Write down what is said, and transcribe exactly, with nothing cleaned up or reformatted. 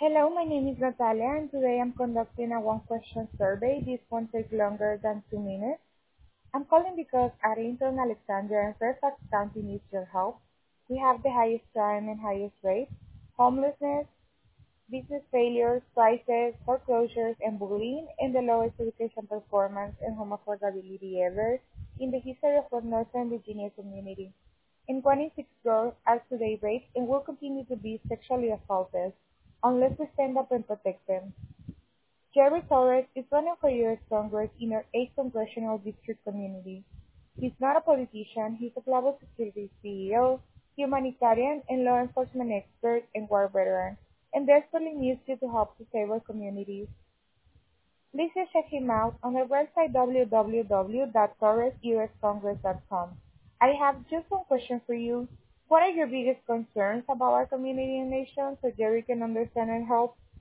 Hello, my name is Natalia, and today I'm conducting a one-question survey. This won't take longer than two minutes. I'm calling because Arlington, Alexandria, and Fairfax County needs your help. We have the highest crime and highest rate, homelessness, business failures, prices, foreclosures, and bullying, and the lowest education performance and home affordability ever in the history of our Northern Virginia community. In twenty-six growth are today rates and will continue to be sexually assaulted unless we stand up and protect them. Jerry Torres is running for U S Congress in our eighth Congressional District community. He's not a politician, he's a global security C E O, humanitarian and law enforcement expert, and war veteran, and desperately needs you to help to save our communities. Please check him out on our website w w w dot torres u s congress dot com. I have just one question for you. What are your biggest concerns about our community and nation so Jerry can understand and help?